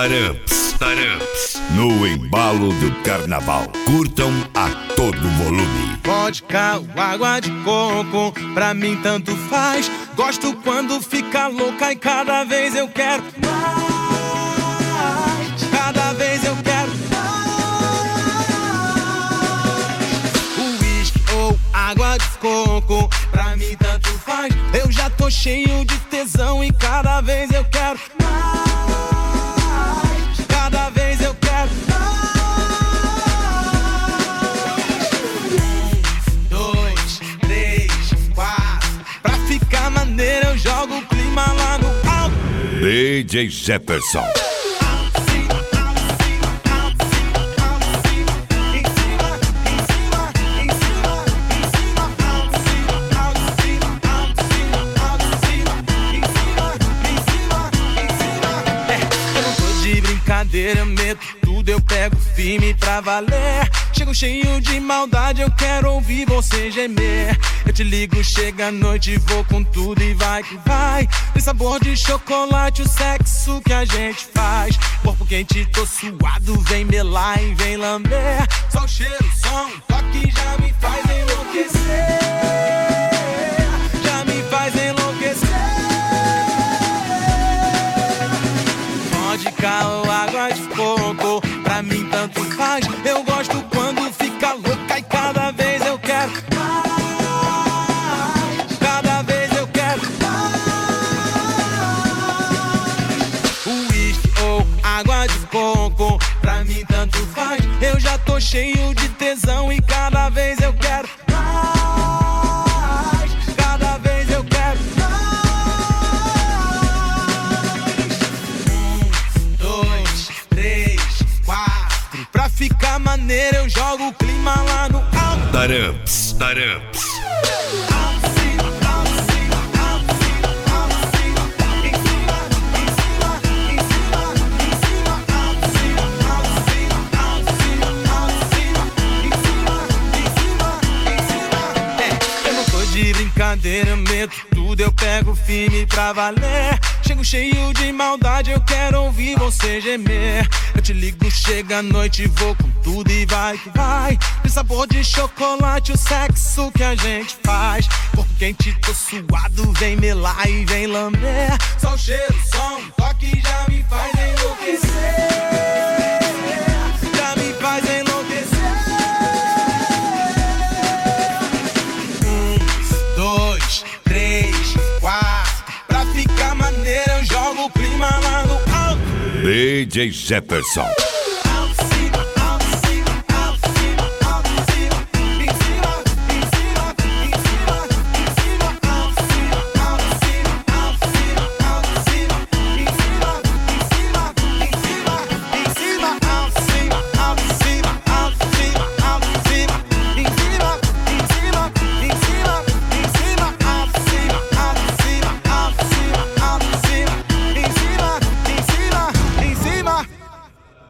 Taramps, no embalo do carnaval. Curtam a todo volume. Vodka ou água de coco, pra mim tanto faz. Gosto quando fica louca e cada vez eu quero mais. Cada vez eu quero mais. Uísque ou água de coco, pra mim tanto faz. Eu já tô cheio de tesão e cada vez eu quero mais. Cada vez eu quero mais. 1, 2, 3, 4. Pra ficar maneiro eu jogo o clima lá no alto. DJ Jefferson. Eu meto tudo, eu pego firme pra valer. Chego cheio de maldade, eu quero ouvir você gemer. Eu te ligo, chega a noite, vou com tudo e vai que vai. Tem sabor de chocolate, o sexo que a gente faz. Corpo quente, tô suado, vem melar e vem lamber. Só o cheiro, som, toque já me faz enlouquecer. Já me faz enlouquecer. Vodka ou água de coco, pra mim tanto faz. Eu gosto quando fica louca e cada vez eu quero mais. Cada vez eu quero mais. Uísque ou água de coco, pra mim tanto faz. Eu já tô cheio de tesão e cada vez eu quero mais. Cada vez eu quero mais. 1, 2, 3, 4. Pra ficar maneiro eu jogo o clima lá no alto. Taramps. De brincadeira, eu meto tudo, eu pego firme pra valer. Chego cheio de maldade, eu quero ouvir você gemer. Eu te ligo, chega a noite, vou com tudo e vai que vai. Tem sabor de chocolate, o sexo que a gente faz. Corpo quente, tô suado, vem melar e vem lamber. Só o cheiro, som, toque já me faz enlouquecer. Já me faz enlouquecer. 2, 3, 4. Pra ficar maneiro eu jogo o clima lá no alto. DJ Jefferson.